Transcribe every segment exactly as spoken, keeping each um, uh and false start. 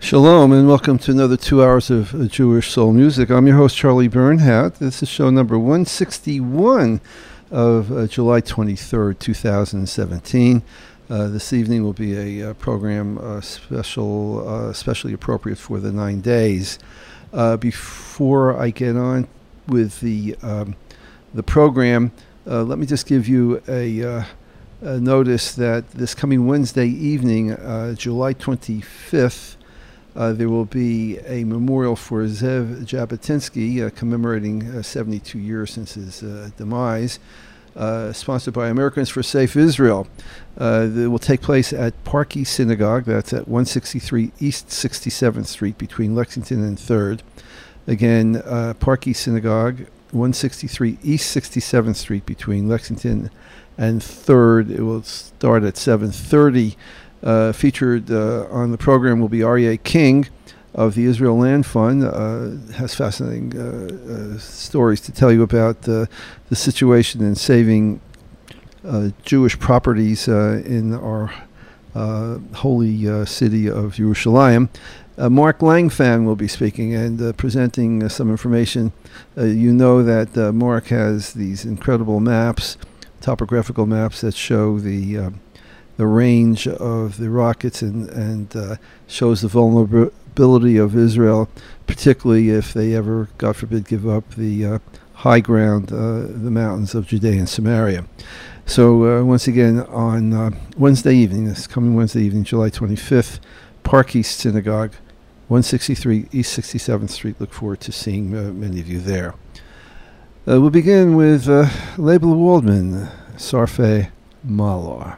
Shalom and welcome to another two hours of uh, Jewish soul music. I'm your host, Charlie Bernhardt. This is show number one sixty-one of uh, July twenty-third, two thousand seventeen. Uh, this evening will be a uh, program uh, special, uh, especially appropriate for the nine days. Uh, before I get on with the um, the program, uh, let me just give you a, uh, a notice that this coming Wednesday evening, uh, July twenty-fifth, Uh, there will be a memorial for Zev Jabotinsky, uh, commemorating uh, seventy-two years since his uh, demise, uh, sponsored by Americans for Safe Israel. Uh, it will take place at Park East Synagogue. That's at one sixty-three East sixty-seventh Street between Lexington and third. Again, uh, Park East Synagogue, one sixty-three East sixty-seventh Street between Lexington and third. It will start at seven thirty. Uh, featured uh, on the program will be Aryeh King of the Israel Land Fund. Uh, has fascinating uh, uh, stories to tell you about uh, the situation in saving uh, Jewish properties uh, in our uh, holy uh, city of Yerushalayim. Uh, Mark Langfan will be speaking and uh, presenting uh, some information. Uh, you know that uh, Mark has these incredible maps, topographical maps that show the uh, the range of the rockets and, and uh, shows the vulnerability of Israel, particularly if they ever, God forbid, give up the uh, high ground, uh, the mountains of Judea and Samaria. So uh, once again, on uh, Wednesday evening, this coming Wednesday evening, July twenty-fifth, Park East Synagogue, one sixty-three East sixty-seventh Street. Look forward to seeing uh, many of you there. Uh, we'll begin with uh, Leibel Waldman, Sarfei Malor.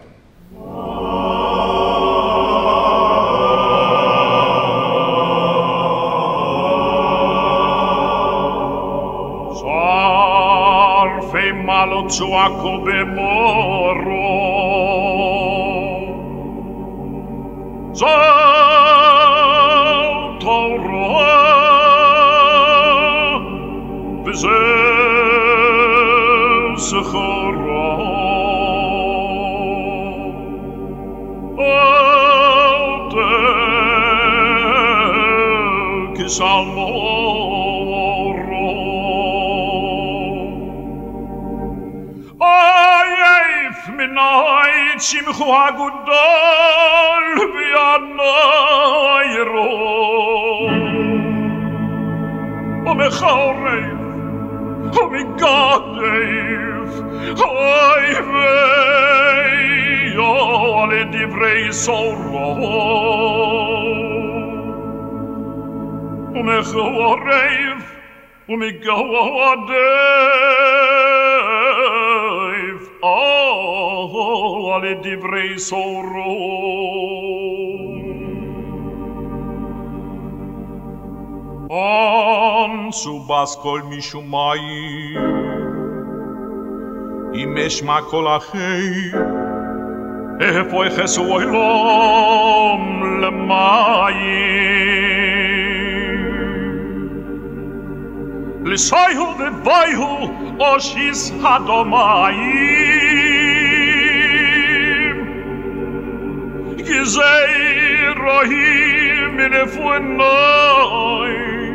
Malo Tzuako bemoro Zol Torah V'zeh Zechora Odeh Kisalmoro Minay Shimchu HaGudol V'yanayro Omechorev Omegadev Oy veyo Ale divrei soro Omechorev Omegadev Oh, ale divrei soro On subas kol mishumayim Imesh ma kol achei Efo echesu oilom lemayim L'sayhu v'vayhu oshis hadomayim Gizei rohim min efunay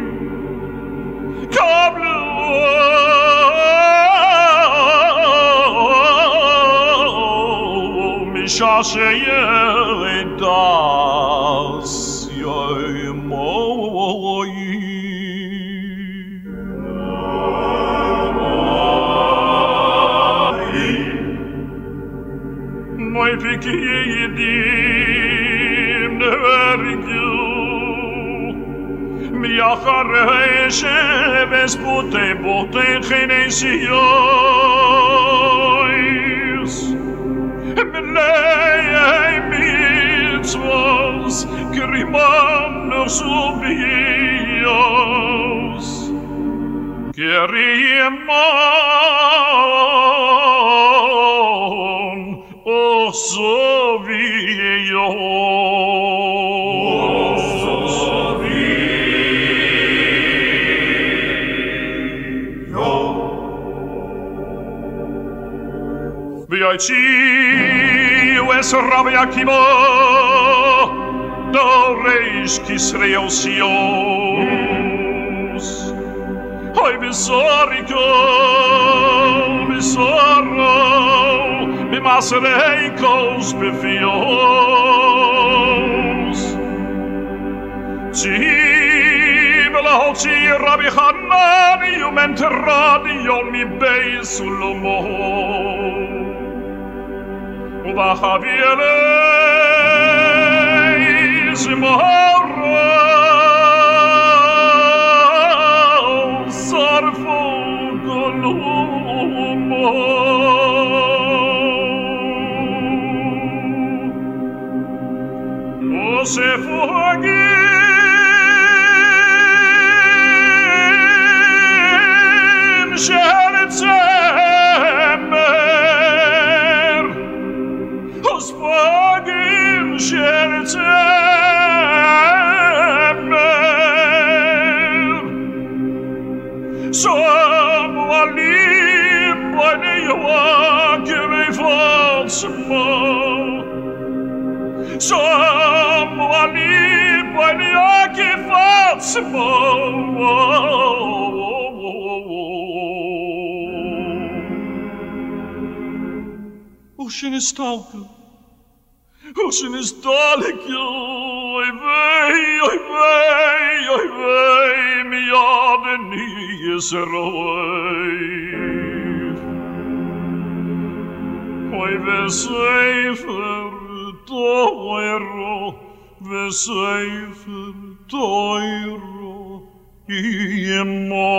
Kablu mishasheye das yoimoyim Moy piki yedim nevergyu Mi acharei sheves pute bote chenesiyois Melei mitzvos Kerimam nosubiyos Kerimam osubiyos V'yaytzi es Rabbi Akiva Dorei ois kisreos ios. Hoi visorico, visoro, bimasereikos befios. Cibela hoci Rabbi Hanani, umenteradi mi beis ulomo. Uva Javieleis morro, sarfo golumo. O se fugi Sheretzemer, os pagin Sheretzemer, som alim bane Joachim evansmo, som alim bane Joachim evansmo. Ocean is stalker. Ocean is dalekjo. Oi vei, oi vei, oi vei, mi aden is roif. Oi veseifer toiro, veseifer toiro, iemo.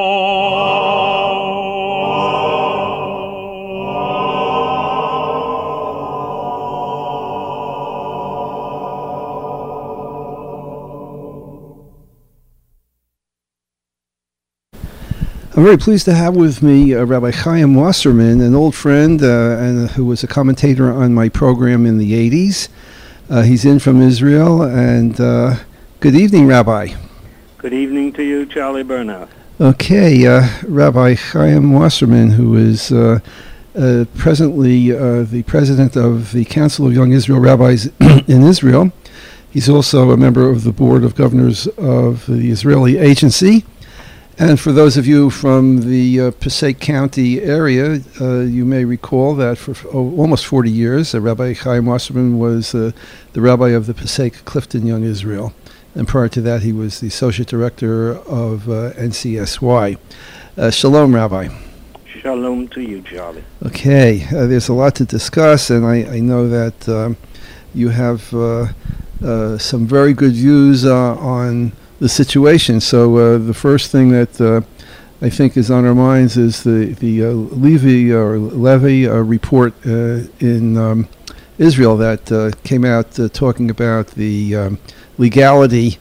I'm very pleased to have with me uh, Rabbi Chaim Wasserman, an old friend uh, and who was a commentator on my program in the eighties. Uh, he's in from Israel, and uh, good evening, Rabbi. Good evening to you, Charlie Bernhardt. Okay, uh, Rabbi Chaim Wasserman, who is uh, uh, presently uh, the president of the Council of Young Israel Rabbis in Israel. He's also a member of the Board of Governors of the Israeli Agency. And for those of you from the uh, Passaic County area, uh, you may recall that for oh, almost forty years, uh, Rabbi Chaim Wasserman was uh, the rabbi of the Passaic Clifton Young Israel. And prior to that, he was the associate director of uh, N C S Y. Uh, shalom, Rabbi. Shalom to you, Charlie. Okay, uh, there's a lot to discuss, and I, I know that um, you have uh, uh, some very good views uh, on the situation. So uh, the first thing that uh, I think is on our minds is the the uh, Levy or Levy uh, report uh, in um, Israel that uh, came out uh, talking about the um, legality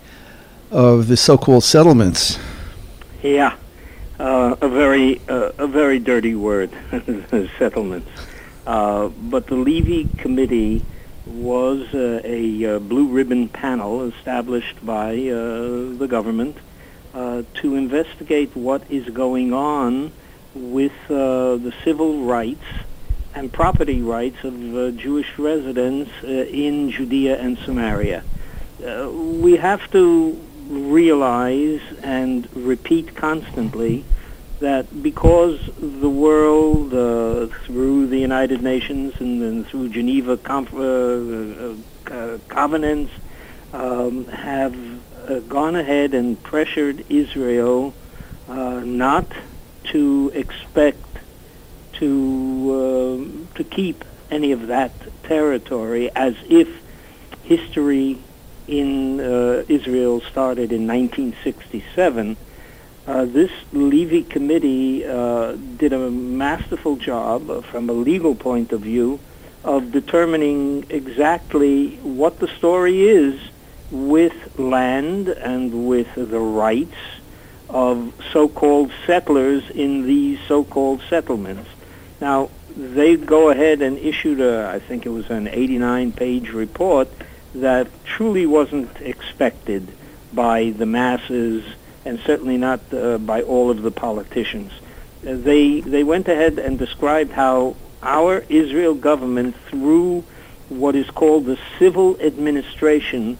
of the so-called settlements. Yeah, uh, a very uh, a very dirty word, settlements. Uh, but the Levy Committee was uh, a uh, blue ribbon panel established by uh, the government uh, to investigate what is going on with uh, the civil rights and property rights of uh, Jewish residents uh, in Judea and Samaria. Uh, we have to realize and repeat constantly that because the world, uh, through the United Nations and, and through Geneva conf- uh, uh, covenants, um, have uh, gone ahead and pressured Israel uh, not to expect to uh, to keep any of that territory, as if history in uh, Israel started in nineteen sixty-seven. Uh, this Levy Committee uh, did a masterful job uh, from a legal point of view of determining exactly what the story is with land and with the rights of so-called settlers in these so-called settlements. Now, they go ahead and issued a, I think it was an eighty-nine page report that truly wasn't expected by the masses and certainly not uh, by all of the politicians. Uh, they they went ahead and described how our Israel government, through what is called the civil administration,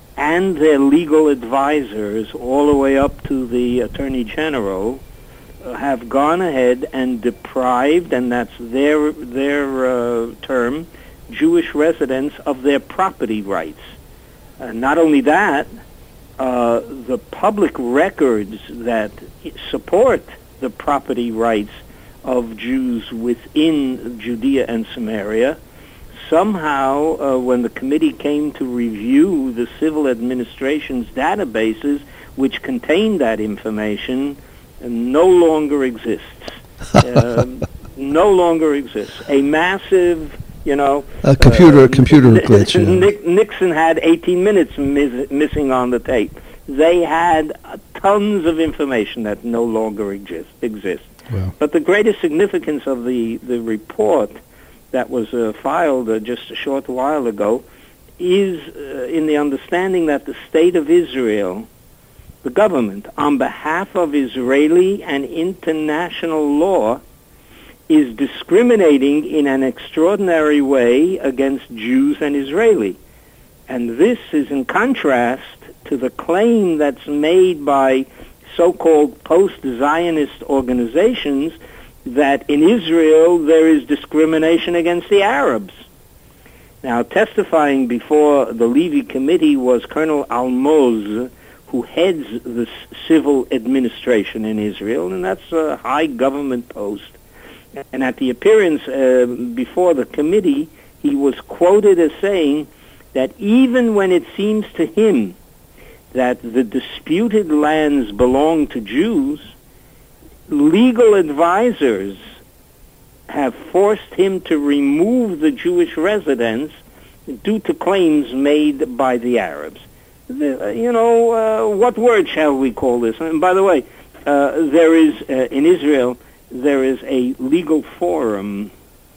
and their legal advisors, all the way up to the Attorney General, uh, have gone ahead and deprived, and that's their their uh, term, Jewish residents of their property rights. Uh, not only that, uh, the public records that support the property rights of Jews within Judea and Samaria, somehow, uh, when the committee came to review the civil administration's databases, which contained that information, no longer exists. uh, no longer exists. A massive, you know... A computer, uh, computer glitch. Yeah. Nick, Nixon had eighteen minutes mis- missing on the tape. They had uh, tons of information that no longer exist, exists. Wow. But the greatest significance of the, the report that was uh, filed uh, just a short while ago is uh, in the understanding that the State of Israel, the government, on behalf of Israeli and international law, is discriminating in an extraordinary way against Jews and Israeli. And this is in contrast to the claim that's made by so-called post-Zionist organizations that in Israel there is discrimination against the Arabs. Now, testifying before the Levy Committee was Colonel Almoz, who heads the civil administration in Israel, and that's a high government post. And at the appearance uh, before the committee, he was quoted as saying that even when it seems to him that the disputed lands belong to Jews, legal advisors have forced him to remove the Jewish residents due to claims made by the Arabs. The, you know, uh, what word shall we call this? And by the way, uh, there is, uh, in Israel, there is a legal forum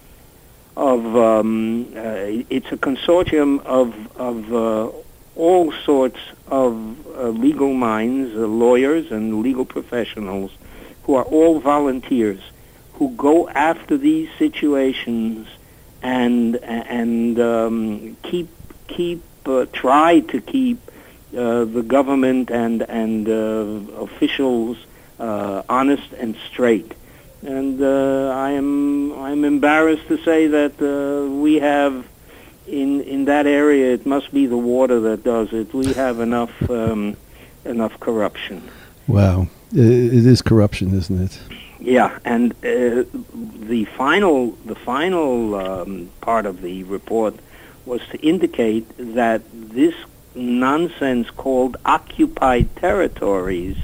of, um, uh, it's a consortium of, of uh, all sorts of uh, legal minds, uh, lawyers and legal professionals, who are all volunteers, who go after these situations and and um, keep keep uh, try to keep uh, the government and and uh, officials uh, honest and straight. And uh, I am I'm embarrassed to say that uh, we have in in that area. It must be the water that does it. We have enough um, enough corruption. Wow. It is corruption, isn't it? Yeah, and uh, the final the final um, part of the report was to indicate that this nonsense called occupied territories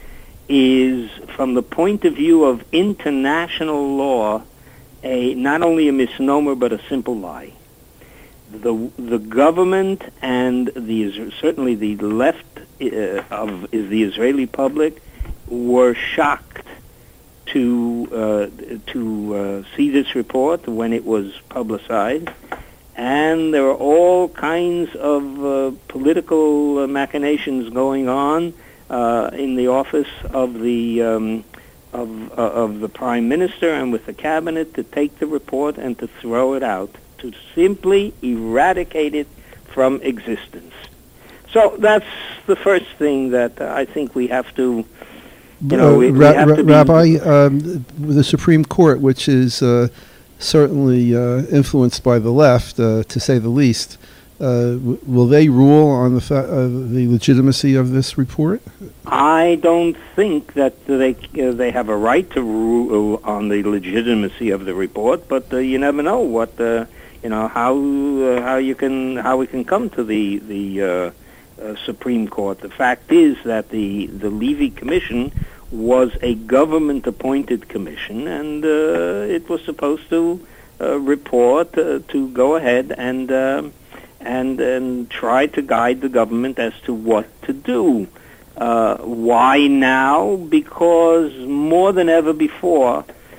is, from the point of view of international law, a not only a misnomer but a simple lie. The the government and the certainly the left uh, of is the Israeli public were shocked to uh, to uh, see this report when it was publicized, and there were all kinds of uh, political uh, machinations going on uh, in the office of the um, of uh, of the Prime Minister and with the cabinet to take the report and to throw it out, to simply eradicate it from existence. So that's the first thing that uh, I think we have to. You know, we, uh, we Ra- have Ra- to be Rabbi, um, the Supreme Court, which is uh, certainly uh, influenced by the left, uh, to say the least, uh, w- will they rule on the fa- uh, the legitimacy of this report? I don't think that they uh, they have a right to rule on the legitimacy of the report, but uh, you never know what uh, you know how uh, how you can how we can come to the the. Uh, Uh, Supreme Court. The fact is that the, the Levy Commission was a government-appointed commission, and uh, it was supposed to uh, report uh, to go ahead and uh, and and try to guide the government as to what to do. Uh, why now? Because more than ever before,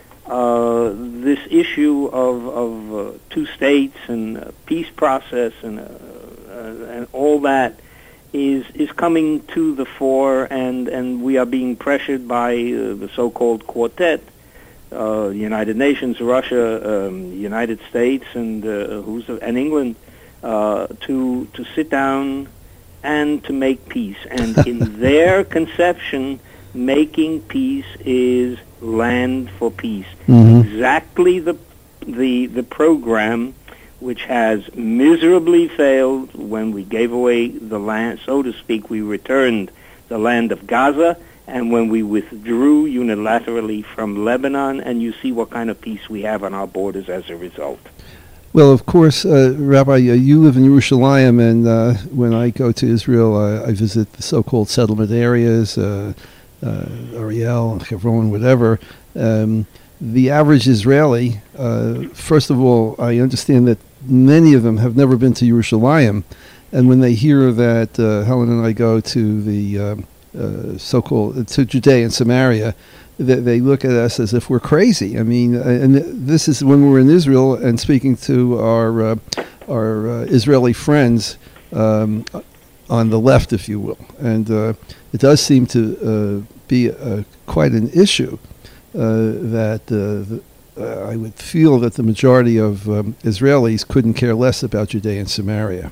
uh, this issue of of uh, two states and uh, peace process and uh, uh, and all that is is coming to the fore, and, and we are being pressured by uh, the so-called quartet, uh, United Nations, Russia, um, United States, and uh, who's and England, uh, to to sit down and to make peace. And in their conception, making peace is land for peace. Mhm. Exactly the the the program which has miserably failed when we gave away the land, so to speak. We returned the land of Gaza, and when we withdrew unilaterally from Lebanon, and you see what kind of peace we have on our borders as a result. Well, of course, uh, Rabbi, uh, you live in Yerushalayim, and uh, when I go to Israel, uh, I visit the so-called settlement areas, uh, uh, Ariel, Hebron, whatever. Um, the average Israeli, uh, first of all, I understand that many of them have never been to Yerushalayim, and when they hear that uh, Helen and I go to the uh, uh, so-called to Judea and Samaria, they, they look at us as if we're crazy. I mean, uh, and this is when we're in Israel and speaking to our uh, our uh, Israeli friends um, on the left, if you will, and uh, it does seem to uh, be uh, quite an issue uh, that. Uh, the, Uh, I would feel that the majority of um, Israelis couldn't care less about Judea and Samaria.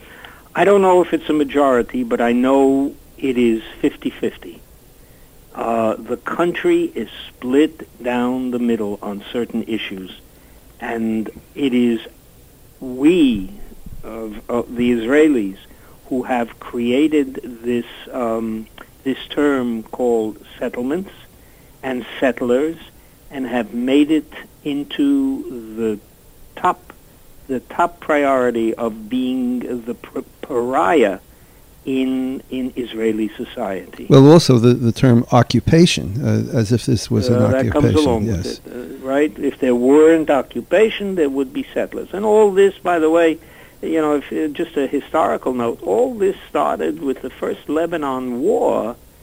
I don't know if it's a majority, but I know it is fifty-fifty. Uh, the country is split down the middle on certain issues, and it is we, of, of the Israelis, who have created this um, this term called settlements and settlers, and have made it into the top, the top priority of being the pr- pariah in in Israeli society. Well, also the, the term occupation, uh, as if this was uh, an that occupation. comes along yes. with it, uh, right? If there weren't occupation, there would be settlers. And all this, by the way, you know, if, uh, just a historical note, all this started with the first Lebanon War,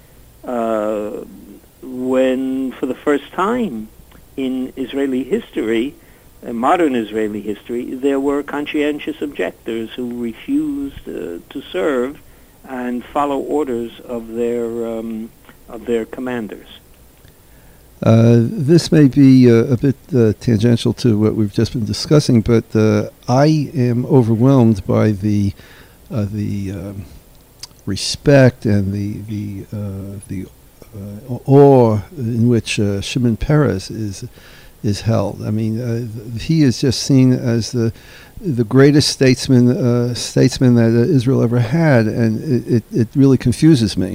uh, when, for the first time in Israeli history, uh, modern Israeli history, there were conscientious objectors who refused uh, to serve and follow orders of their um, of their commanders. Uh, this may be uh, a bit uh, tangential to what we've just been discussing, but uh, I am overwhelmed by the uh, the um, respect and the the uh, the Uh, awe in which uh, Shimon Peres is is held. I mean, uh, he is just seen as the the greatest statesman uh, statesman that uh, Israel ever had, and it, it, it really confuses me.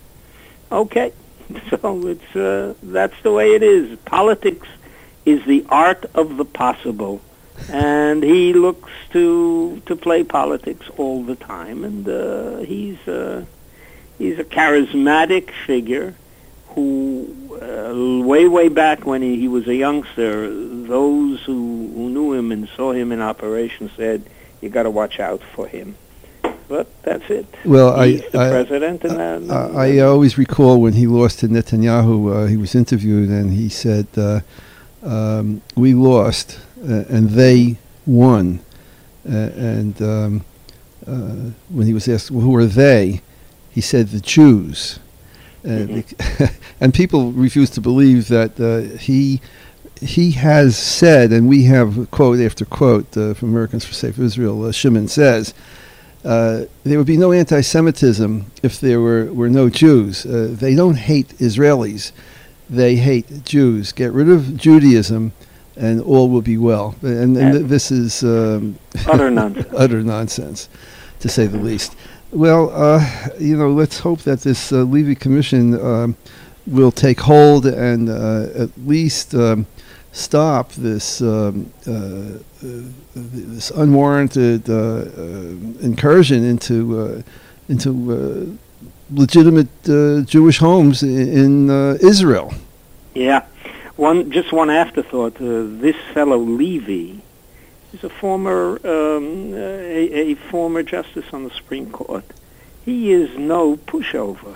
Okay, so it's uh, that's the way it is. Politics is the art of the possible, and he looks to to play politics all the time, and uh, he's uh, he's a charismatic figure who, uh, way, way back when he, he was a youngster, those who, who knew him and saw him in operation said, you got to watch out for him. But that's it. Well, He's I, the I, president. And, uh, I, I always recall when he lost to Netanyahu, uh, he was interviewed and he said, uh, um, we lost uh, and they won. Uh, and um, uh, when he was asked, well, who are they? He said, the Jews. And, mm-hmm. and people refuse to believe that uh, he he has said, and we have quote after quote uh, from Americans for Safe Israel, uh, Shimon says, uh, there would be no anti-Semitism if there were, were no Jews. Uh, they don't hate Israelis. They hate Jews. Get rid of Judaism and all will be well. And, and th- this is um, utter nonsense. utter nonsense, to say the least. Well, uh, you know, let's hope that this uh, Levy Commission um, will take hold and uh, at least um, stop this um, uh, uh, this unwarranted uh, uh, incursion into uh, into uh, legitimate uh, Jewish homes in, in uh, Israel. Yeah, one just one afterthought. Uh, this fellow Levy. He's a former um, a, a former justice on the Supreme Court. He is no pushover,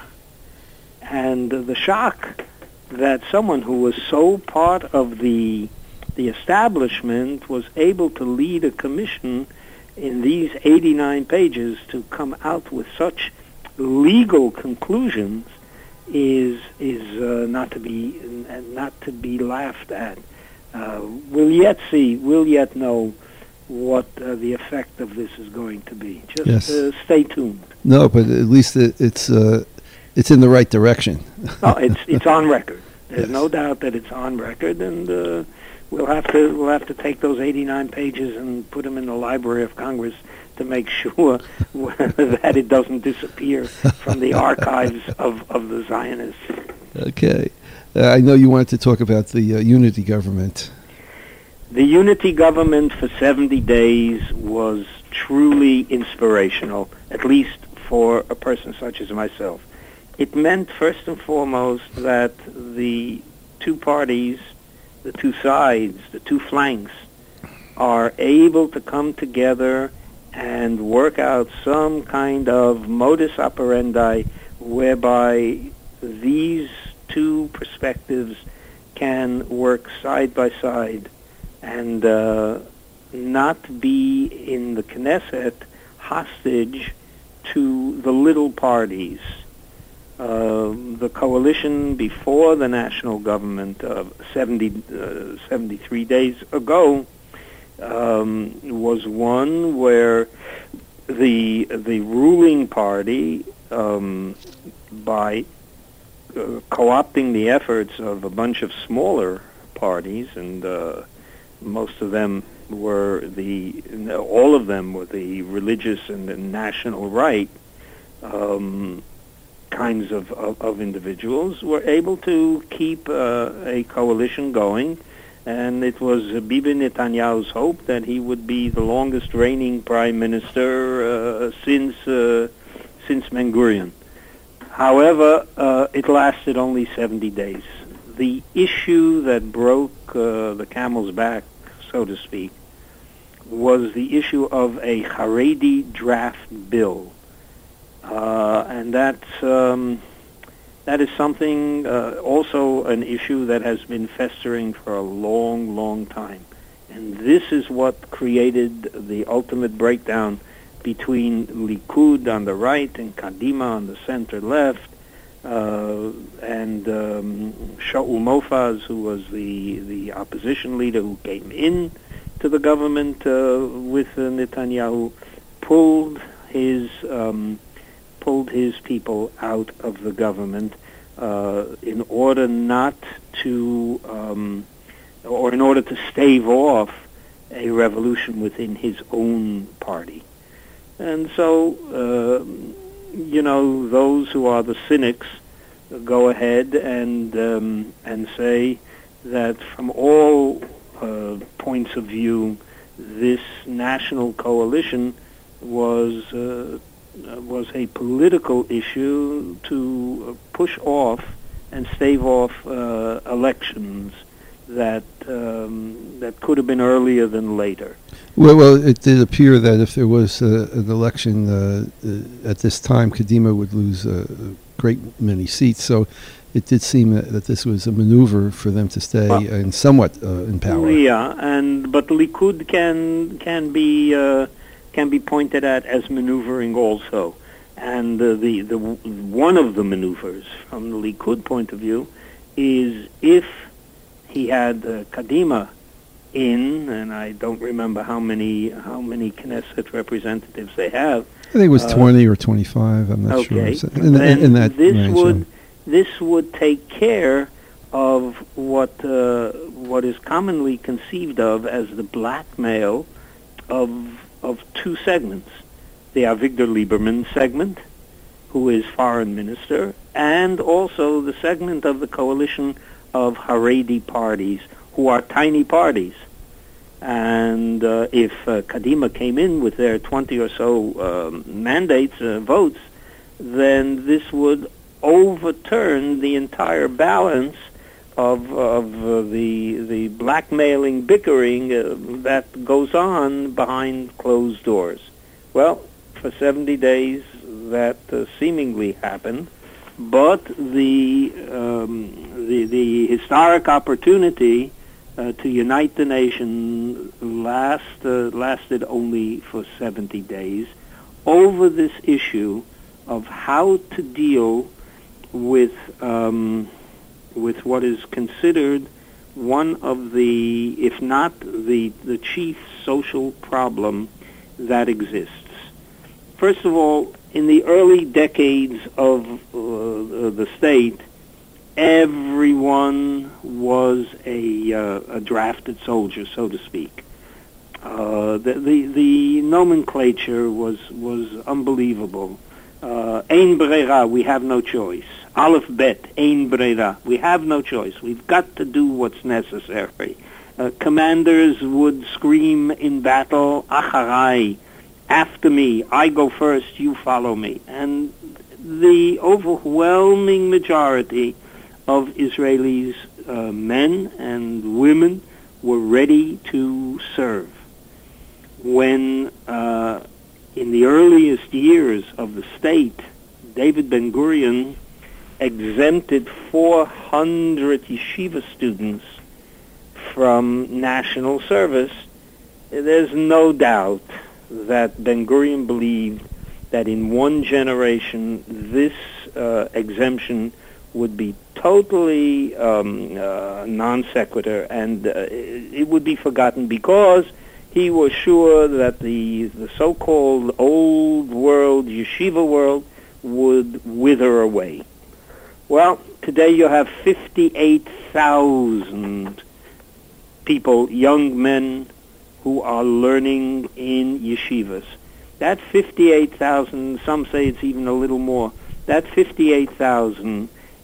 and uh, the shock that someone who was so part of the the establishment was able to lead a commission in these eighty-nine pages to come out with such legal conclusions is is uh, not to be not to be laughed at. Uh, we'll yet see. We'll yet know what uh, the effect of this is going to be. Just Yes. uh, stay tuned. No, but at least it, it's uh, it's in the right direction. Oh, it's it's on record. There's Yes. no doubt that it's on record, and uh, we'll have to we'll have to take those eighty-nine pages and put them in the Library of Congress to make sure that it doesn't disappear from the archives of, of the Zionists. Okay. Uh, I know you wanted to talk about the uh, unity government. The unity government for seventy days was truly inspirational, at least for a person such as myself. It meant, first and foremost, that the two parties, the two sides, the two flanks, are able to come together and work out some kind of modus operandi whereby these two perspectives can work side by side and uh, not be in the Knesset hostage to the little parties. Uh, the coalition before the national government of seventy, uh, seventy-three days ago um, was one where the the ruling party, um, by uh, co-opting the efforts of a bunch of smaller parties, and uh, most of them were the, all of them were the religious and the national right um, kinds of, of, of individuals, were able to keep uh, a coalition going. And it was Bibi Netanyahu's hope that he would be the longest reigning prime minister uh, since uh, since Ben Gurion. However, uh, it lasted only seventy days. The issue that broke uh, the camel's back, so to speak, was the issue of a Haredi draft bill. Uh, and that's, um, that is something, uh, also an issue that has been festering for a long, long time. And this is what created the ultimate breakdown between Likud on the right and Kadima on the center left, uh, and um, Shaul Mofaz, who was the, the opposition leader who came in to the government uh, with uh, Netanyahu, pulled his um, pulled his people out of the government uh, in order not to, um, or in order to stave off a revolution within his own party. And so, uh, you know, those who are the cynics go ahead and um, and say that from all uh, points of view, this national coalition was uh, was a political issue to push off and stave off uh, elections that um, that could have been earlier than later. Well, well, it did appear that if there was uh, an election uh, uh, at this time, Kadima would lose a great many seats. So it did seem that, that this was a maneuver for them to stay well, and somewhat uh, in power. Yeah, and but Likud can can be uh, can be pointed at as maneuvering also. And uh, the the one of the maneuvers from the Likud point of view is if he had uh, Kadima in, and I don't remember how many how many Knesset representatives they have. I think it was uh, twenty or twenty-five. I'm not okay. sure. In, in, in that this range, would yeah. this would take care of what uh, what is commonly conceived of as the blackmail of of two segments: the Avigdor Lieberman segment, who is foreign minister, and also the segment of the coalition of Haredi parties, who are tiny parties. And uh, if uh, Kadima came in with their twenty or so um, mandates, uh, votes, then this would overturn the entire balance of, of uh, the the blackmailing, bickering uh, that goes on behind closed doors. Well, for seventy days, that uh, seemingly happened. But the, um, the the historic opportunity uh, to unite the nation last uh, lasted only for seventy days over this issue of how to deal with um, with what is considered one of the, if not the, the chief social problem that exists. First of all, in the early decades of uh, the state, everyone was a, uh, a drafted soldier, so to speak. Uh, the, the the nomenclature was was unbelievable. Uh, Ein brera, we have no choice. Aleph bet, ein brera, we have no choice. We've got to do what's necessary. Uh, commanders would scream in battle, acharai, after me, I go first, you follow me. And the overwhelming majority of Israelis, uh, men and women, were ready to serve. When uh, in the earliest years of the state, David Ben-Gurion exempted four hundred yeshiva students from national service, there's no doubt that Ben-Gurion believed that in one generation this uh, exemption would be totally um, uh, non sequitur, and uh, it would be forgotten because he was sure that the, the so-called old world, yeshiva world, would wither away. Well, today you have fifty-eight thousand people, young men, who are learning in yeshivas. That fifty-eight thousand, some say it's even a little more, that fifty-eight thousand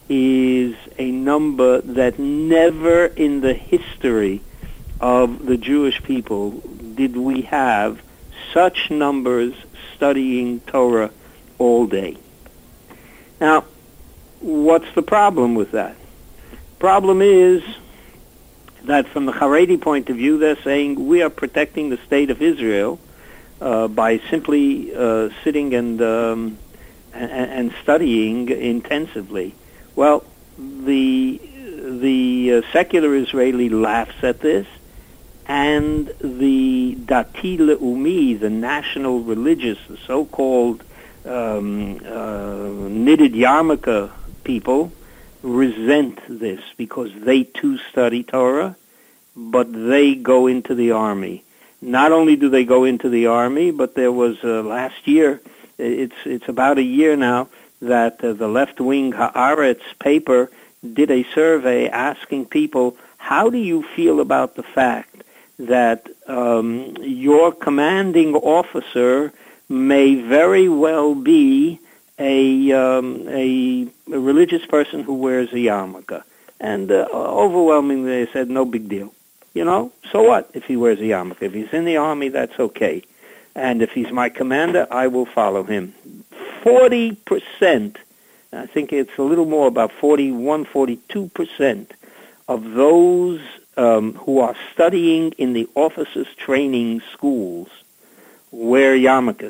is a number that never in the history of the Jewish people did we have such numbers studying Torah all day. Now, what's the problem with that? Problem is that from the Haredi point of view, they're saying we are protecting the state of Israel uh, by simply uh, sitting and, um, and and studying intensively. Well, the the uh, secular Israeli laughs at this, and the Dati Le'umi, the national religious, the so-called um, uh, knitted yarmulke people, resent this because they too study Torah, but they go into the army. Not only do they go into the army, but there was uh, last year, it's it's about a year now, that uh, the left-wing Haaretz paper did a survey asking people, how do you feel about the fact that um, your commanding officer may very well be a, um, a, a religious person who wears a yarmulke? And uh, overwhelmingly they said, no big deal. You know, so what if he wears a yarmulke? If he's in the army, that's okay. And if he's my commander, I will follow him. forty percent, I think it's a little more, about forty-one, forty-two percent of those um, who are studying in the officers' training schools wear yarmulkes.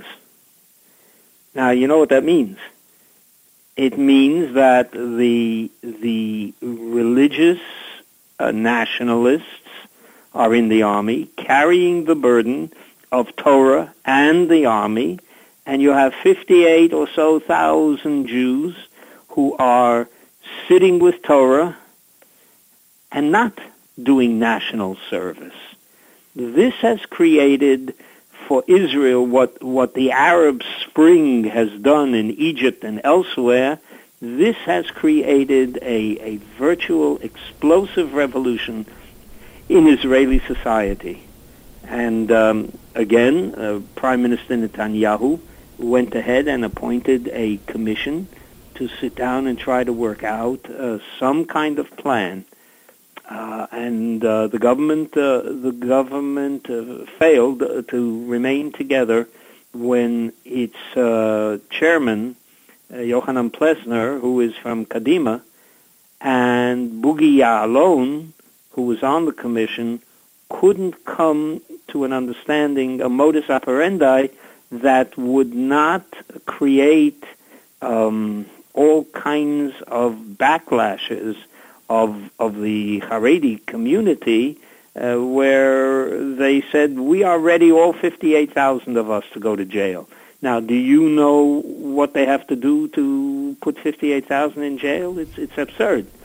Now, you know what that means? It means that the the religious uh, nationalists are in the army, carrying the burden of Torah and the army, and you have fifty-eight or so thousand Jews who are sitting with Torah and not doing national service. This has created for Israel what, what the Arab Spring has done in Egypt and elsewhere. This has created a, a virtual explosive revolution in Israeli society. And um, again, uh, Prime Minister Netanyahu went ahead and appointed a commission to sit down and try to work out uh, some kind of plan. Uh, and uh, the government, uh, the government uh, failed uh, to remain together when its uh, chairman, uh, Yochanan Plesner, who is from Kadima, and Boogie Ya'alon, who was on the commission, couldn't come to an understanding, a modus operandi that would not create um, all kinds of backlashes of of the Haredi community, uh, where they said, we are ready, all fifty-eight thousand of us, to go to jail. Now, do you know what they have to do to put fifty-eight thousand in jail? It's it's absurd.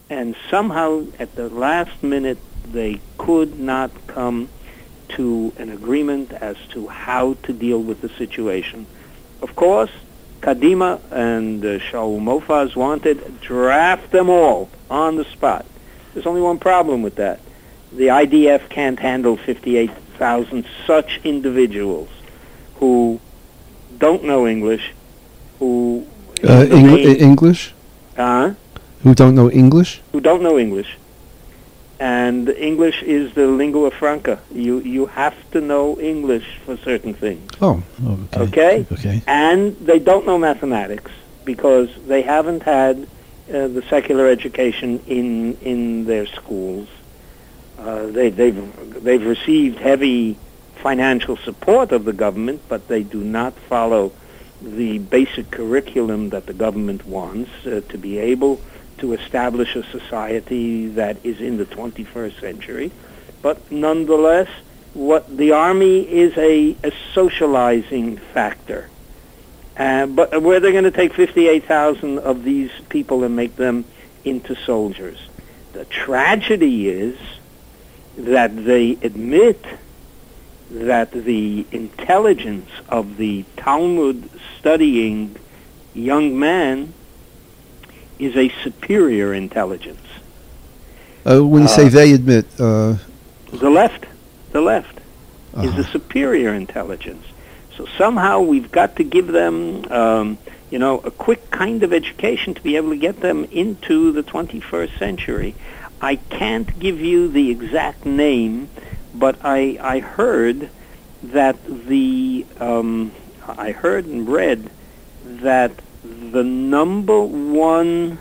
and somehow at the last minute they could not come to an agreement as to how to deal with the situation. Of course, Kadima and uh, Shaul Mofaz wanted draft them all on the spot. There's only one problem with that. The I D F can't handle fifty-eight thousand such individuals who don't know English, who Uh, Eng- English? uh, Who don't know English? who don't know English. And English is the lingua franca. You you have to know English for certain things. Oh, okay. Okay? Okay. And they don't know mathematics because they haven't had uh, the secular education in in their schools. Uh, they, they've they've received heavy financial support of the government, but they do not follow the basic curriculum that the government wants uh, to be able to establish a society that is in the twenty-first century. But nonetheless, what the army is a, a socializing factor. Uh, but where they're going to take fifty-eight thousand of these people and make them into soldiers. The tragedy is that they admit that the intelligence of the Talmud studying young man is a superior intelligence. Uh, when you say Uh, they admit, uh, The left, the left, is uh-huh. a superior intelligence. So somehow we've got to give them, um, you know, a quick kind of education to be able to get them into the twenty-first century. I can't give you the exact name, but I I heard that the um, I heard and read that the number one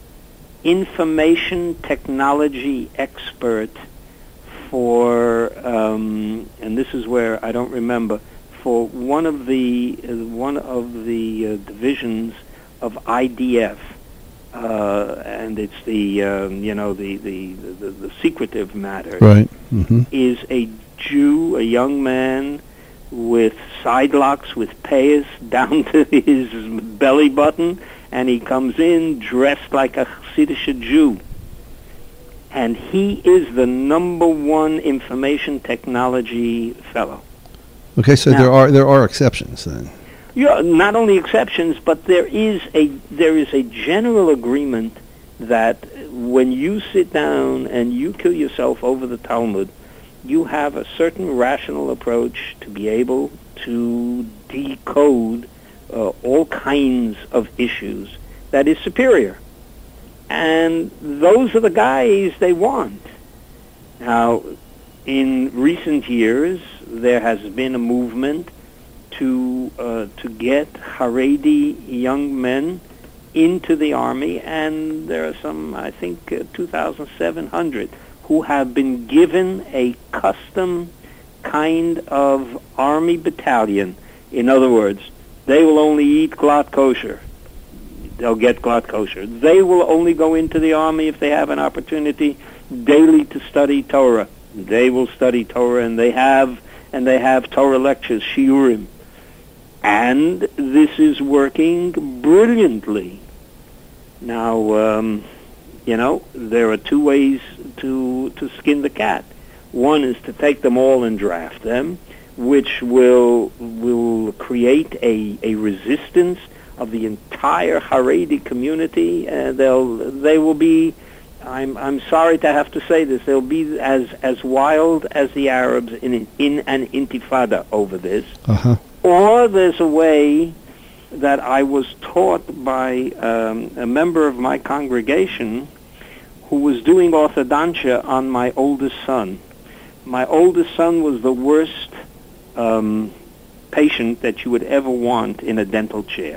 information technology expert for, um, and this is where I don't remember, for one of the uh, one of the uh, divisions of I D F, uh, and it's the um, you know the the, the the secretive matter, right? Mm-hmm. is a Jew, a young man with side locks, with payas down to his belly button, and he comes in dressed like a Hasidic Jew. And he is the number one information technology fellow. Okay, so Now- there are there are exceptions then. Yeah, not only exceptions, but there is a there is a general agreement that when you sit down and you kill yourself over the Talmud, you have a certain rational approach to be able to decode uh, all kinds of issues that is superior. And those are the guys they want. Now, in recent years, there has been a movement to uh, to get Haredi young men into the army, and there are some, I think, uh, two thousand seven hundred who have been given a custom kind of army battalion. In other words, they will only eat glatt kosher. They'll get glatt kosher. They will only go into the army if they have an opportunity daily to study Torah. They will study Torah, and they have and they have Torah lectures, shiurim. And this is working brilliantly. Now, um, you know, there are two ways to to skin the cat. One is to take them all and draft them, which will will create a, a resistance of the entire Haredi community. Uh, they'll they will be. I'm I'm sorry to have to say this. They'll be as as wild as the Arabs in in an intifada over this. Uh-huh. Or there's a way that I was taught by um, a member of my congregation who was doing orthodontia on my oldest son. My oldest son was the worst um, patient that you would ever want in a dental chair.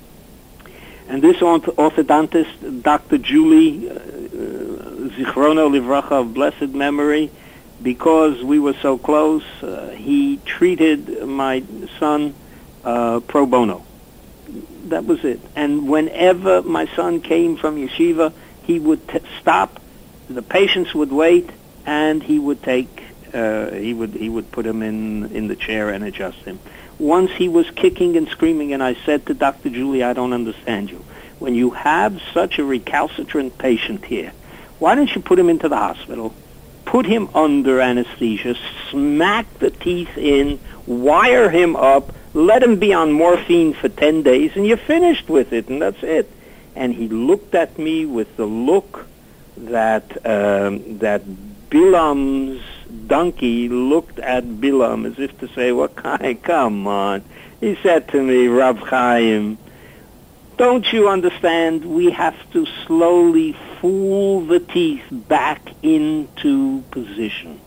And this orth- orthodontist, Doctor Julie, uh, Zichrono Livracha of blessed memory, because we were so close, uh, he treated my son uh, pro bono. That was it. And whenever my son came from yeshiva, he would t- stop, the patients would wait, and he would take, uh, he would he would put him in, in the chair and adjust him. Once he was kicking and screaming, and I said to Doctor Julie, I don't understand you. When you have such a recalcitrant patient here, Why don't you put him into the hospital, put him under anesthesia, smack the teeth in, wire him up, let him be on morphine for ten days, and you're finished with it, and that's it. And he looked at me with the look that um, that Bilam's donkey looked at Bilam as if to say, "What kind? Come on." He said to me, "Rav Chaim, don't you understand? We have to slowly fool the teeth back into position."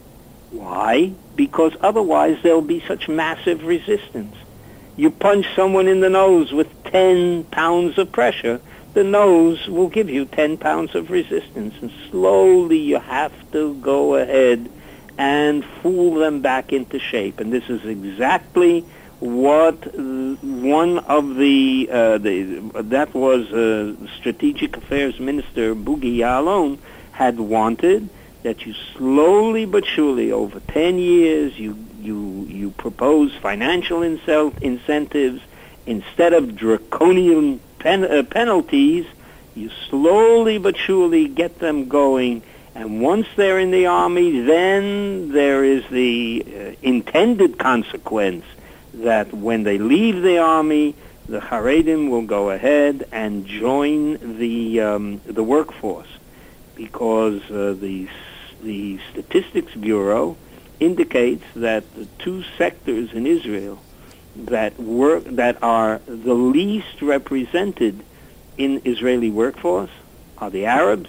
Why? Because otherwise there'll be such massive resistance. You punch someone in the nose with ten pounds of pressure, the nose will give you ten pounds of resistance. And slowly you have to go ahead and fool them back into shape. And this is exactly what one of the, uh, the that was uh, Strategic Affairs Minister Boogie Ya'alon had wanted, that you slowly but surely over ten years you you you propose financial incel- incentives instead of draconian pen- uh, penalties. You slowly but surely get them going, and once they're in the army, then there is the uh, intended consequence that when they leave the army, the Haredim will go ahead and join the um, the workforce, because uh, the the Statistics Bureau indicates that the two sectors in Israel that work that are the least represented in Israeli workforce are the Arabs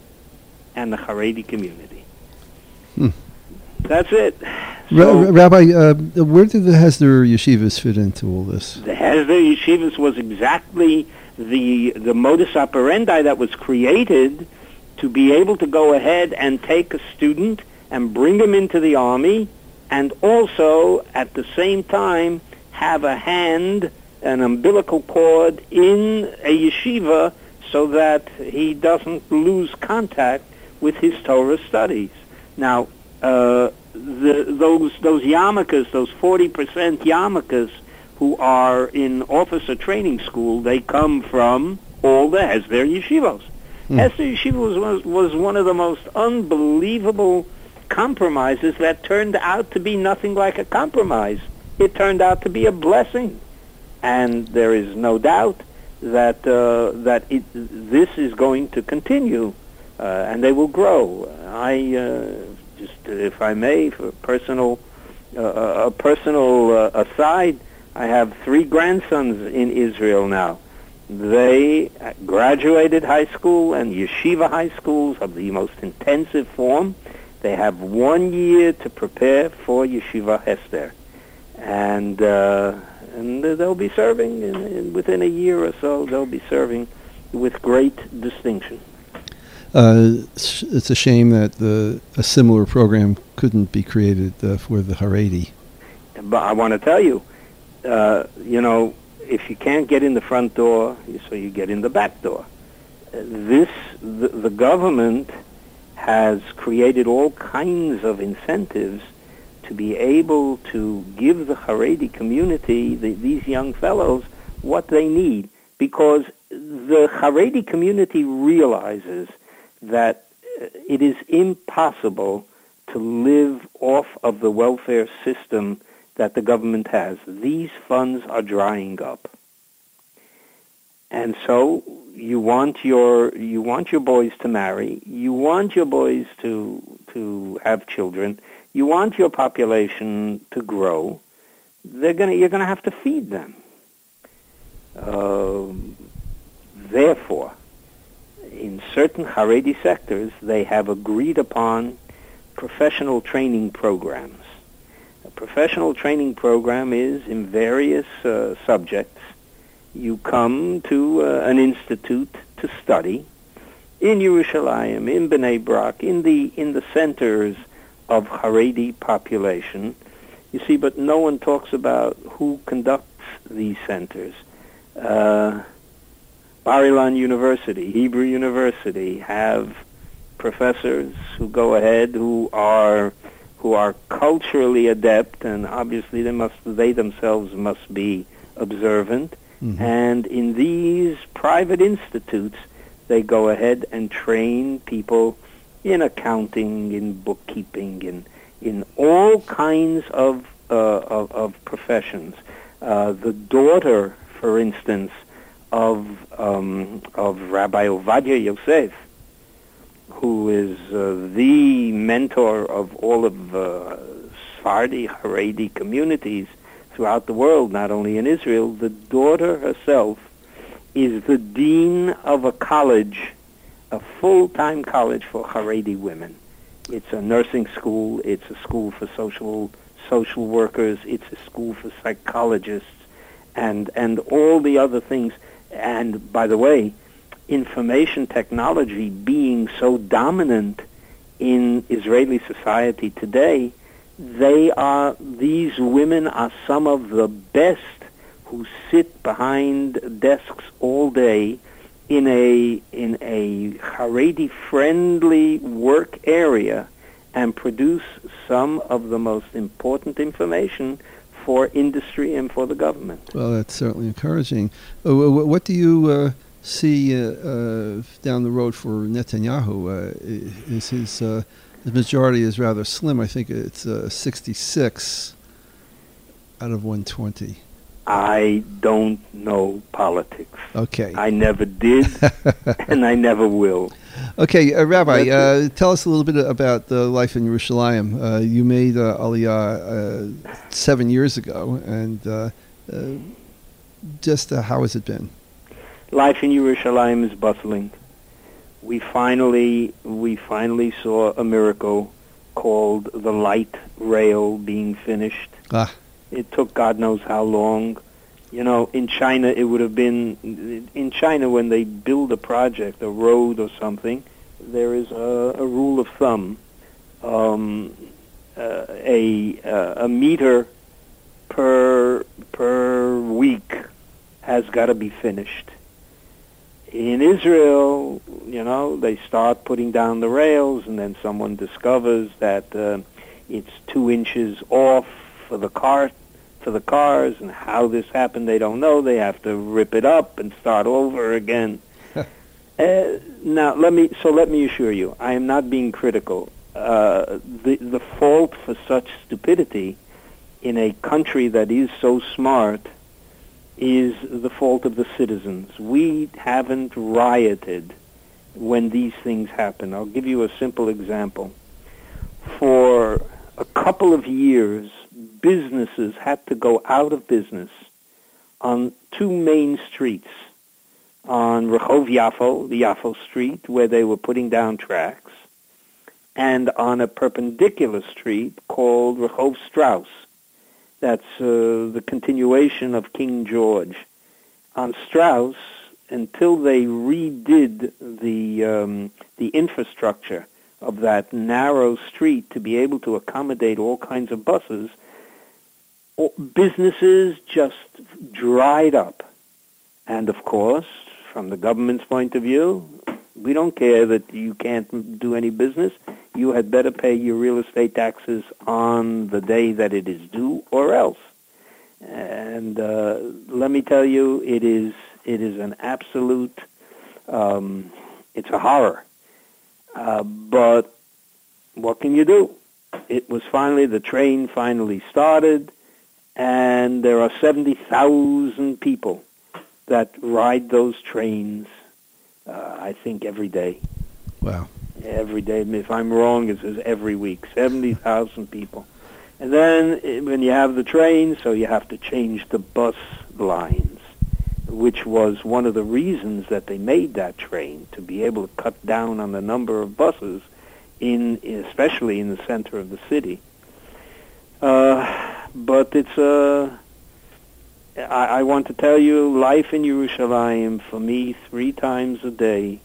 and the Haredi community. Hmm. That's it. So, Ra- Rabbi, uh, where did the Hesder yeshivas fit into all this? The Hesder yeshivas was exactly the the modus operandi that was created to be able to go ahead and take a student and bring him into the army, and also at the same time have a hand, an umbilical cord in a yeshiva, so that he doesn't lose contact with his Torah studies. Now, uh, the, those those yarmulkes, those forty percent yarmulkes who are in officer training school, they come from all the Hesder yeshivos. Hmm. Hesder yeshiva was, was was one of the most unbelievable compromises that turned out to be nothing like a compromise. It turned out to be a blessing, and there is no doubt that uh, that it, this is going to continue, uh, and they will grow. I uh, just, if I may, for personal uh, a personal uh, aside, I have three grandsons in Israel now. They graduated high school and yeshiva high schools of the most intensive form. They have one year to prepare for Yeshiva Hesder, and uh, and they'll be serving in, in, within a year or so. They'll be serving with great distinction. Uh, it's a shame that the, a similar program couldn't be created uh, for the Haredi. But I want to tell you, uh, you know, if you can't get in the front door, so you get in the back door. Uh, this the, the government has created all kinds of incentives to be able to give the Haredi community, the, these young fellows, what they need, because the Haredi community realizes that it is impossible to live off of the welfare system that the government has. These funds are drying up. And so you want your you want your boys to marry, you want your boys to to have children, you want your population to grow. They're gonna you're gonna have to feed them. Uh, therefore, in certain Haredi sectors, they have agreed upon professional training programs. A professional training program is in various uh, subjects. You come to uh, an institute to study in Yerushalayim, in Bnei Brak, in the in the centers of Haredi population. You see, but no one talks about who conducts these centers. Uh, Bar Ilan University, Hebrew University have professors who go ahead who are who are culturally adept, and obviously they must they themselves must be observant. Mm-hmm. And in these private institutes, they go ahead and train people in accounting, in bookkeeping, in in all kinds of uh, of, of professions. Uh, the daughter, for instance, of um, of Rabbi Ovadia Yosef, who is uh, the mentor of all of uh, Sephardi Haredi communities throughout the world, not only in Israel, the daughter herself is the dean of a college, a full-time college for Haredi women. It's a nursing school, it's a school for social social workers, it's a school for psychologists, and and all the other things. And by the way, information technology being so dominant in Israeli society today, they are these women are some of the best who sit behind desks all day in a in a Haredi friendly work area and produce some of the most important information for industry and for the government. Well, that's certainly encouraging. Uh, wh- what do you uh, see uh, uh, down the road for Netanyahu? Uh, is his uh, the majority is rather slim. I think it's uh, sixty-six out of one twenty. I don't know politics. Okay. I never did, and I never will. Okay, uh, Rabbi, uh, tell us a little bit about the life in Yerushalayim. Uh, you made uh, Aliyah uh, seven years ago, and uh, uh, just uh, how has it been? Life in Yerushalayim is bustling. We finally, we finally saw a miracle called the light rail being finished. Ah. It took God knows how long. You know, in China, it would have been, in China, when they build a project, a road or something, there is a, a rule of thumb. Um, uh, a, uh, a meter per, per week has got to be finished. In Israel, you know, they start putting down the rails, and then someone discovers that uh, it's two inches off for the cart, for the cars, and how this happened they don't know. They have to rip it up and start over again. uh, now let me so let me assure you, I am not being critical. Uh, the the fault for such stupidity in a country that is so smart is the fault of the citizens. We haven't rioted when these things happen. I'll give you a simple example. For a couple of years, businesses had to go out of business on two main streets. On Rehov Yafo, the Yafo street, where they were putting down tracks, and on a perpendicular street called Rehov Strauss. That's uh, the continuation of King George. On Strauss, until they redid the um, the infrastructure of that narrow street to be able to accommodate all kinds of buses, businesses just dried up. And of course, from the government's point of view, we don't care that you can't do any business. You had better pay your real estate taxes on the day that it is due, or else. And uh, let me tell you, it is it is an absolute, um, it's a horror. Uh, but what can you do? It was finally, the train finally started, and there are seventy thousand people that ride those trains, uh, I think, every day. Wow. Every day. If I'm wrong, it says every week. seventy thousand people. And then when you have the train, so you have to change the bus lines, which was one of the reasons that they made that train, to be able to cut down on the number of buses, in especially in the center of the city. Uh, but it's a... Uh, I, I want to tell you, life in Yerushalayim, for me, three times a day,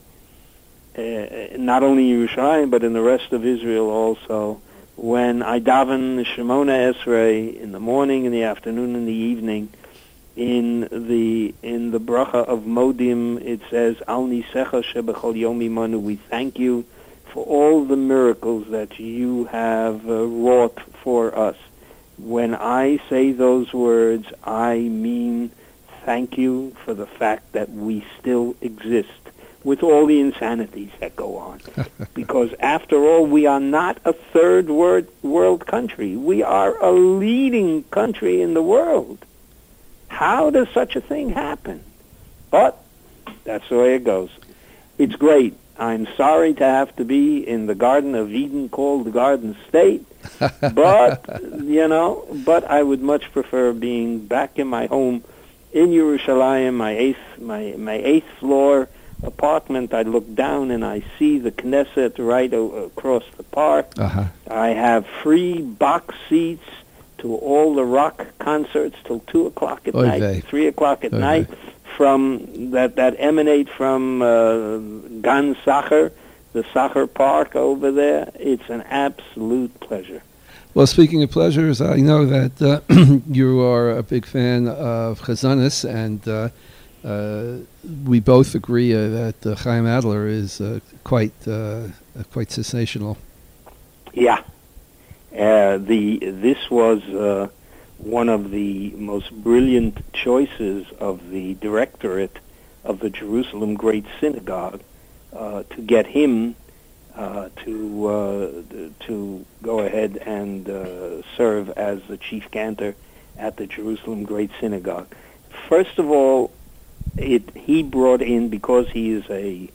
uh, not only in Yerushalayim, but in the rest of Israel also, when I daven Shemona Esrei in the morning, in the afternoon, in the evening, in the in the bracha of Modim, it says, Al Nisecha Shebechol Yom Imanu, we thank you for all the miracles that you have uh, wrought for us. When I say those words, I mean thank you for the fact that we still exist. with all the insanities that go on. Because after all, we are not a third world, world country. We are a leading country in the world. How does such a thing happen? But that's the way it goes. It's great. I'm sorry to have to be in the Garden of Eden called the Garden State, but, you know, but I would much prefer being back in my home in Yerushalayim, my eighth, my, my eighth floor apartment. I look down and I see the Knesset right o- across the park. Uh-huh. I have free box seats to all the rock concerts till two o'clock at Oy night, vey. three o'clock at Oy night, vey. from that that emanate from uh, Gan Sacher, the Sacher Park over there. It's an absolute pleasure. Well, speaking of pleasures, I know that uh, you are a big fan of Chazanis, and uh, uh, we both agree uh, that uh, Chaim Adler is uh, quite uh, uh, quite sensational. Yeah, uh, the this was uh, one of the most brilliant choices of the directorate of the Jerusalem Great Synagogue uh, to get him uh, to uh, to go ahead and uh, serve as the chief cantor at the Jerusalem Great Synagogue. First of all, it he brought in, because he is a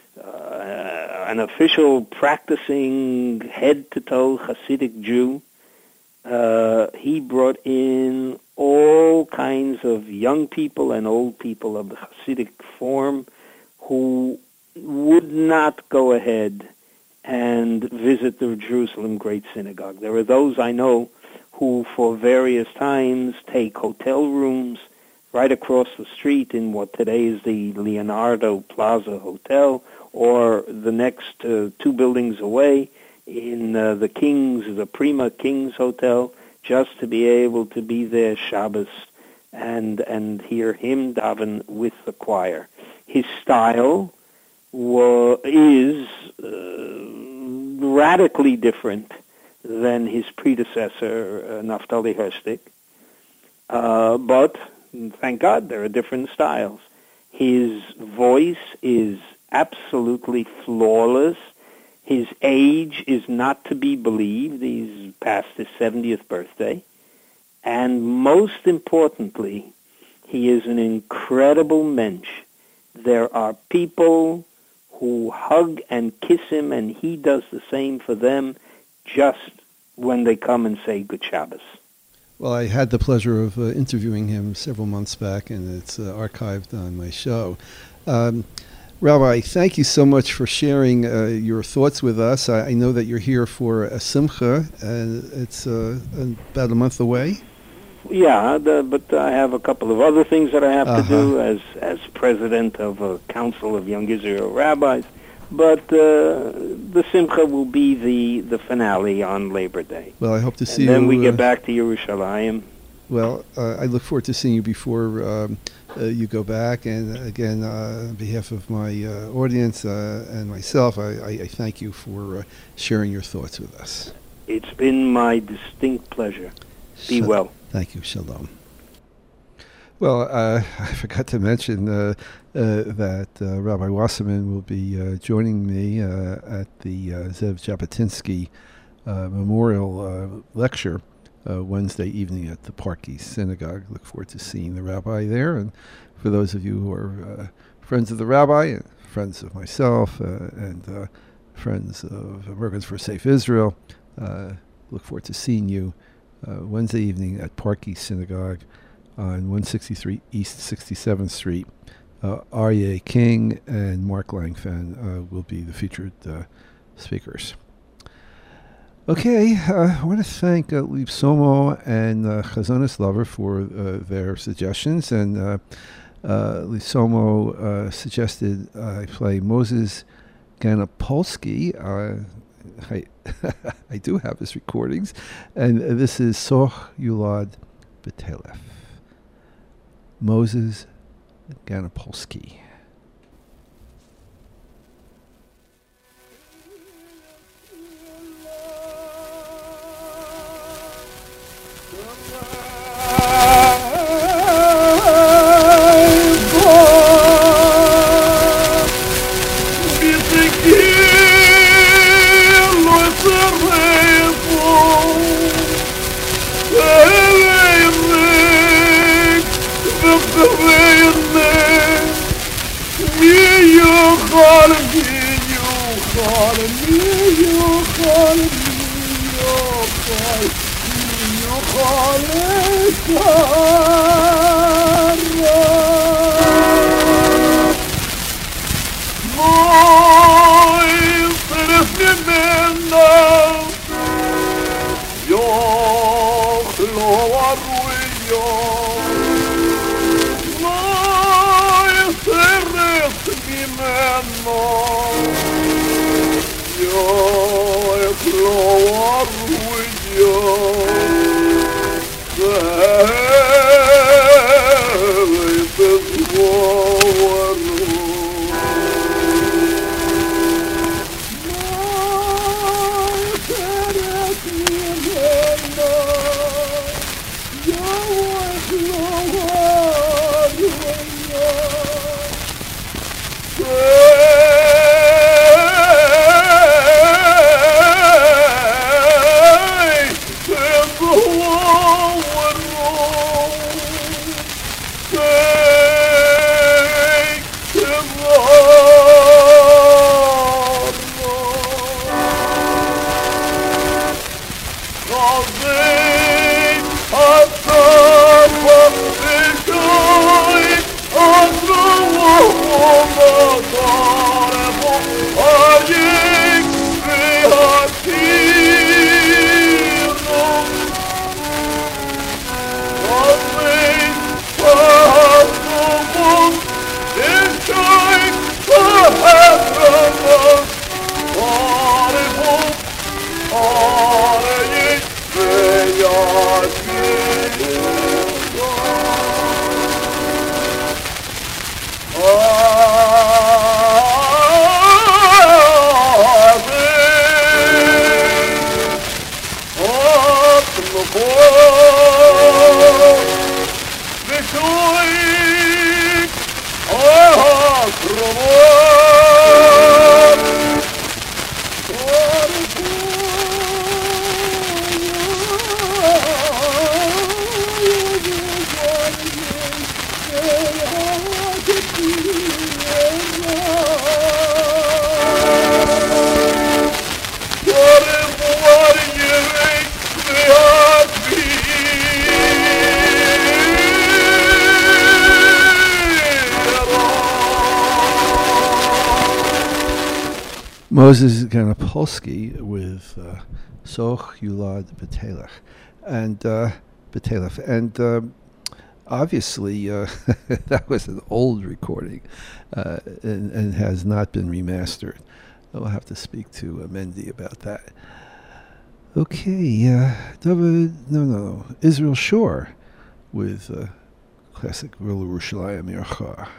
uh, an official practicing head-to-toe Hasidic Jew. Uh, he brought in all kinds of young people and old people of the Hasidic form who would not go ahead and visit the Jerusalem Great Synagogue. There are those I know who, for various times, take hotel rooms right across the street in what today is the Leonardo Plaza Hotel, or the next uh, two buildings away in uh, the King's, the Prima King's Hotel, just to be able to be there Shabbos and and hear him daven with the choir. His style wa- is uh, radically different than his predecessor, uh, Naftali Herstik, uh, but thank God there are different styles. His voice is absolutely flawless. His age is not to be believed. He's past his seventieth birthday. And most importantly, he is an incredible mensch. There are people who hug and kiss him, and he does the same for them just when they come and say Good Shabbos. Well, I had the pleasure of uh, interviewing him several months back, and it's uh, archived on my show. Um, Rabbi, thank you so much for sharing uh, your thoughts with us. I, I know that you're here for a simcha, and it's uh, about a month away. Yeah, the, but I have a couple of other things that I have Uh-huh. to do as as president of a council of Young Israel rabbis. But uh, the simcha will be the, the finale on Labor Day. Well, I hope to see and then you. we uh, get back to Yerushalayim. Well, uh, I look forward to seeing you before um, uh, you go back. And again, uh, on behalf of my uh, audience uh, and myself, I, I, I thank you for uh, sharing your thoughts with us. It's been my distinct pleasure. Be Sha- well. Thank you. Shalom. Well, uh, I forgot to mention uh, uh, that uh, Rabbi Wasserman will be uh, joining me uh, at the uh, Zev Jabotinsky uh, Memorial uh, Lecture uh, Wednesday evening at the Park East Synagogue. Look forward to seeing the rabbi there. And for those of you who are uh, friends of the rabbi, and friends of myself, uh, and uh, friends of Americans for Safe Israel, uh, look forward to seeing you uh, Wednesday evening at Park East Synagogue on one sixty-three East sixty-seventh Street. Uh, Aryeh King and Mark Langfan uh, will be the featured uh, speakers. Okay, uh, I want to thank uh, Liv Somo and uh, Chazanis Lover for uh, their suggestions. And uh, uh, Liv Somo uh, suggested I play Moses Ganopolsky. Uh, I, I do have his recordings. And uh, this is Soch Yulad B'Telef. Moses Ganopolsky. יוכל מי יוכל מי יוכל מי יוכל מי יוכל Moj srce mena Jag lovar jag Moj srce mena Jag lovar jag Moses Ganapolsky with uh, Soch Yulad B'Telech, and uh, B'Telech, and uh, obviously uh, that was an old recording, uh, and, and has not been remastered. I'll have to speak to uh, Mendy about that. Okay, uh, David, no, no, no, Israel Shore with uh, classic Vil Yerushalayim Yircha.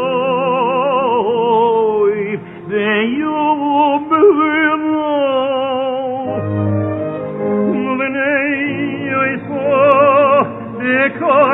Then you will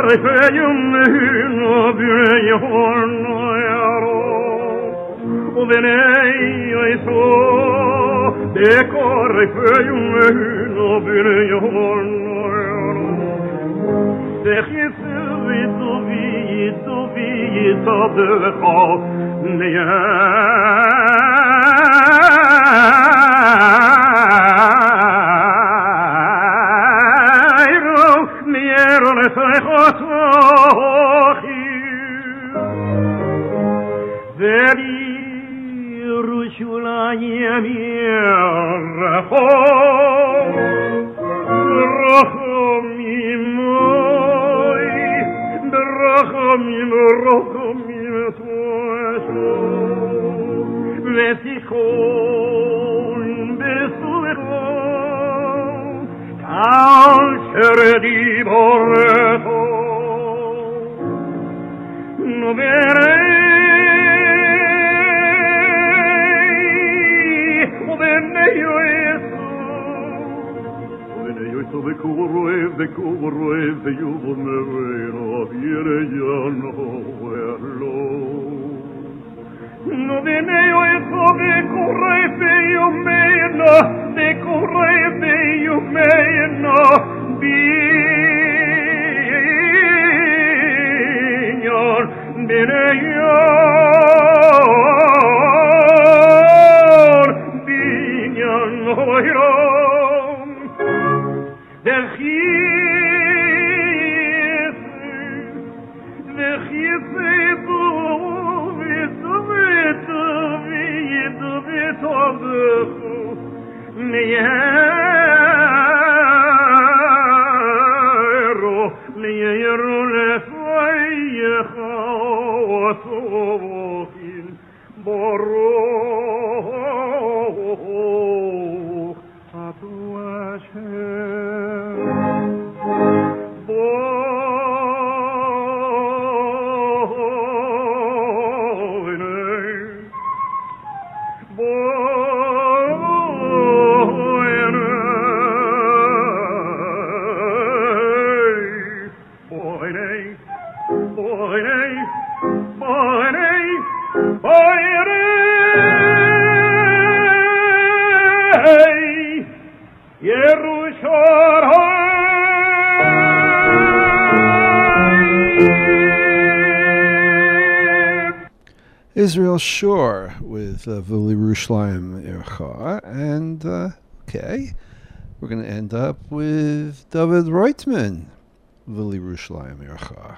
Israel Shore with uh, V'li Yerushalayim Ercha, and uh, okay, we're going to end up with David Reutemann, V'li Yerushalayim Ercha.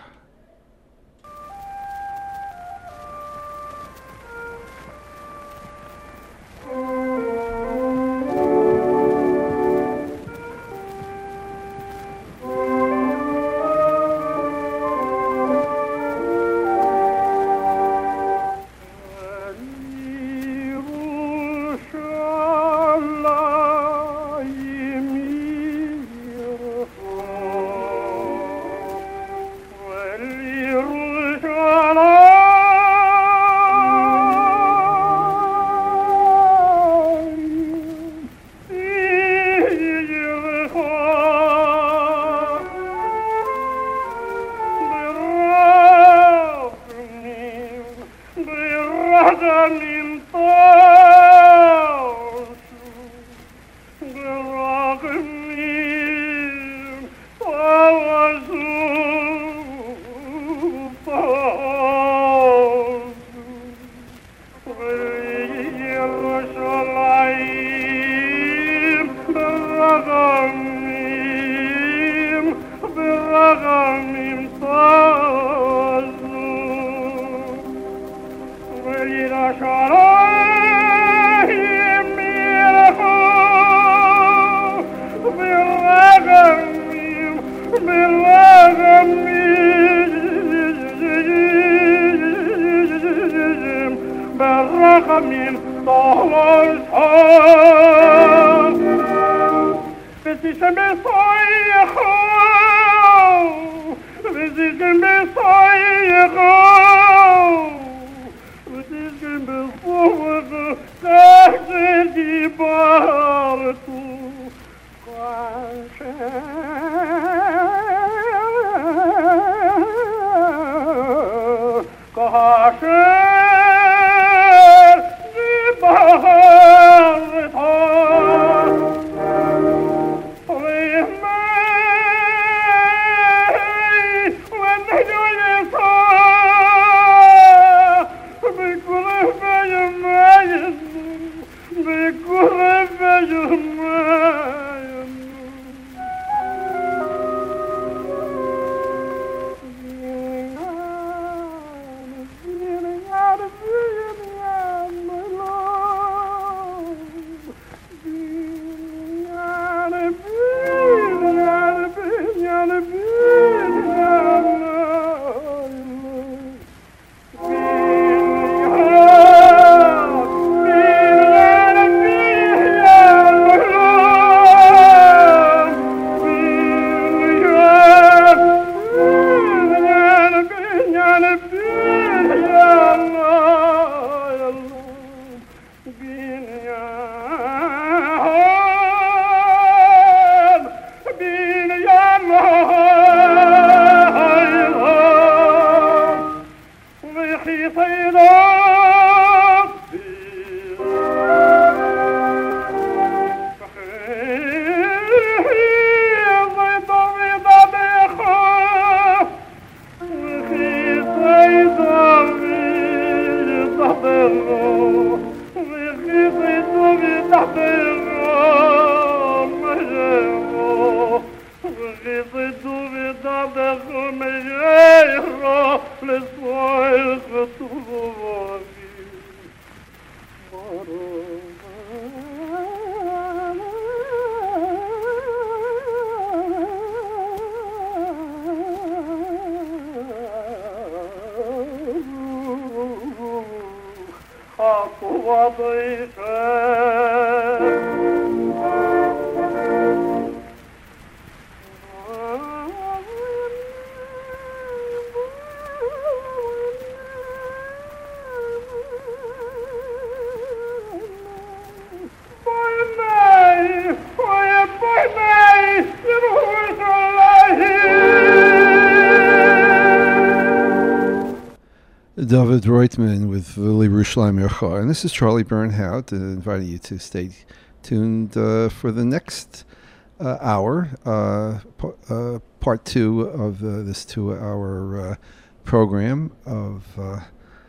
David Reutemann with Lili Yerushalayim Ercha. And this is Charlie Bernhout, uh, inviting you to stay tuned uh, for the next uh, hour, uh, p- uh, part two of uh, this two-hour uh, program of uh,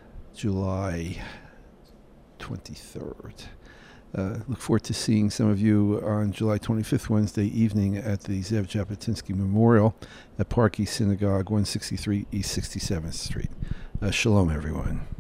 July twenty-third. Uh, look forward to seeing some of you on July twenty-fifth, Wednesday evening at the Zev Jabotinsky Memorial at Park East Synagogue, one sixty-three East sixty-seventh Street. Uh, shalom, everyone.